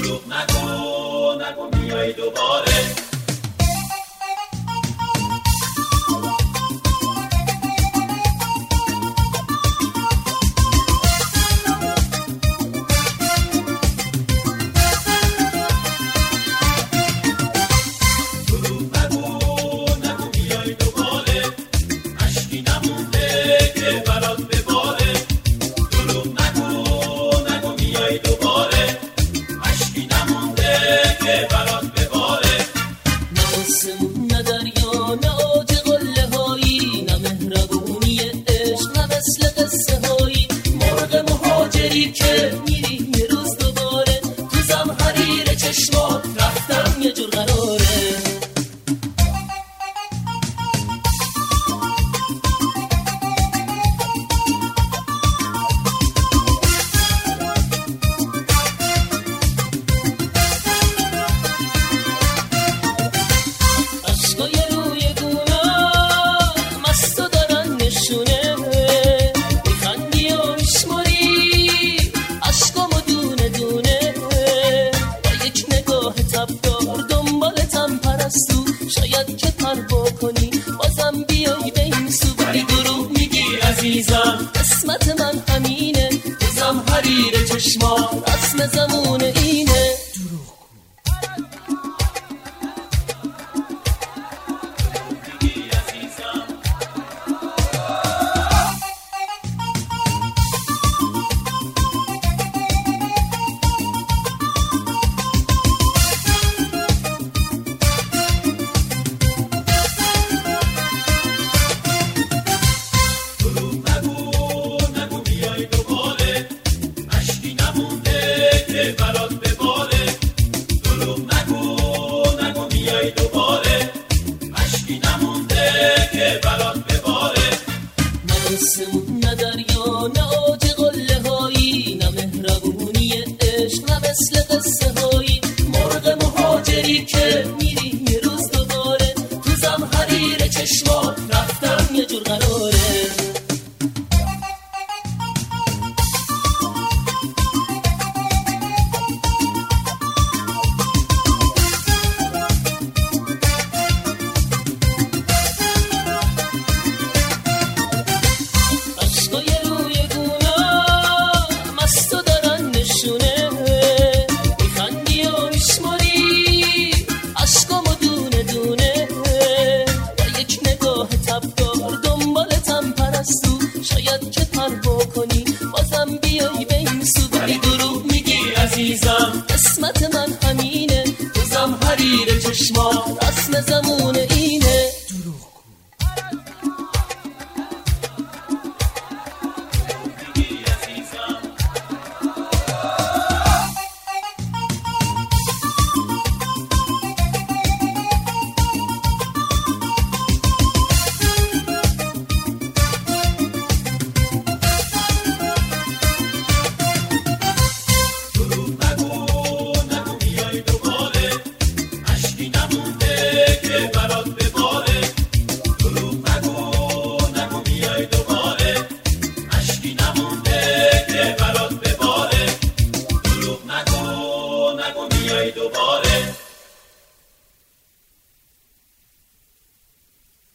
دروغ نگو میای دوباره. که میری یه روز دوباره تو زمحریر چشمات رفتم یه جور قراره. عشقای روی گونام مستو دارن نشونه، میخندی و میشماری عشقامو دونه دونه، با یک نگاه تبدار دنبالتم پرستو، شاید که پروا کنی بازم بیای به این سو. ولی دروغ میگی عزیزم قسمت من همینه، تو زمحریر چشما رسم زمون اینه. اسمون نه دریا نه آج قله هایی، نه مهربونی عشق نه مثل قصه هایی، مرغ مهاجری که میری یه روز دوباره تو زمحریر چشمات رفتم یه جور قراره. شاید که پروا کنی بازم بیای به این سو. ولی دروغ میگی عزیزم قسمت من همینه، تو زمحریر چشما رسم زمون